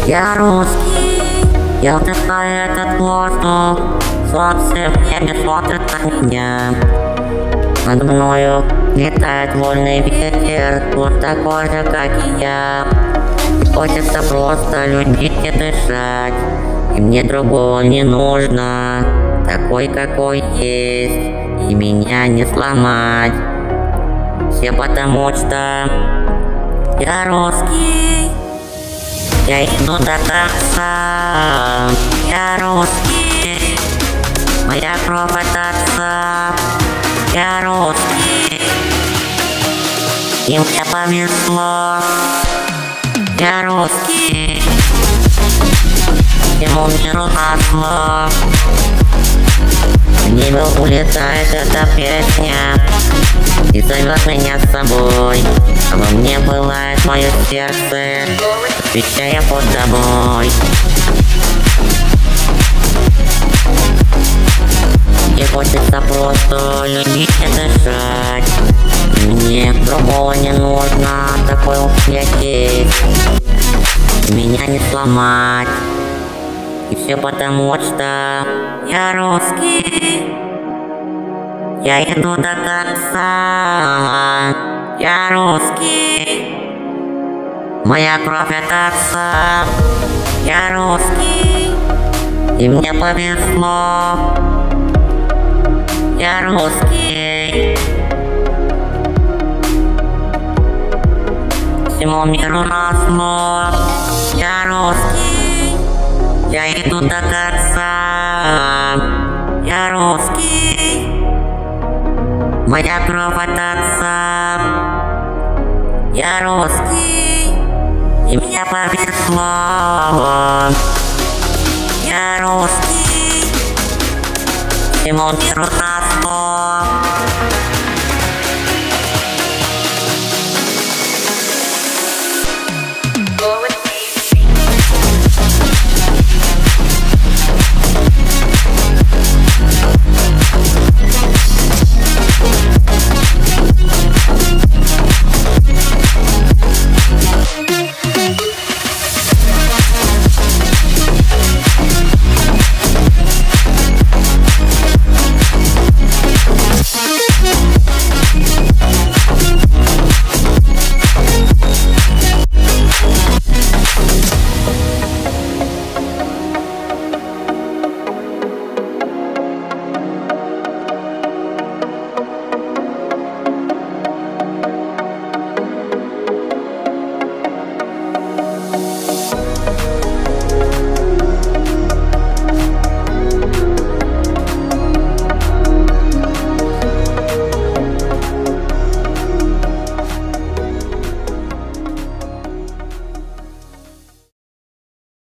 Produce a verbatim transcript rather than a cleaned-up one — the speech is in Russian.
Я русский, я вдыхаю этот воздух, солнце в небе смотрит на меня. Над мною летает вольный ветер, вот такой же, как и я. И хочется просто любить и дышать, и мне другого не нужно, такой, какой есть, и меня не сломать. Все потому что я русский, я иду до конца. Я русский, моя кровь от отца. Я русский, и мне повезло. Я русский, всему миру назло. В небо улетает эта песня и зовет меня с собой. А во мне пылает мое сердце, отвечая под тобой. Мне хочется просто любить и дышать, мне другого не нужно, такой уж я есть, меня не сломать. И все потому что я русский, я иду до конца. Я русский, моя кровь от отца. Я русский, и мне повезло. Я русский, всему миру назло. Я русский, я иду до конца. Я русский, моя кровь от отца. Я русский, и мне повезло. Я русский, всему миру назло.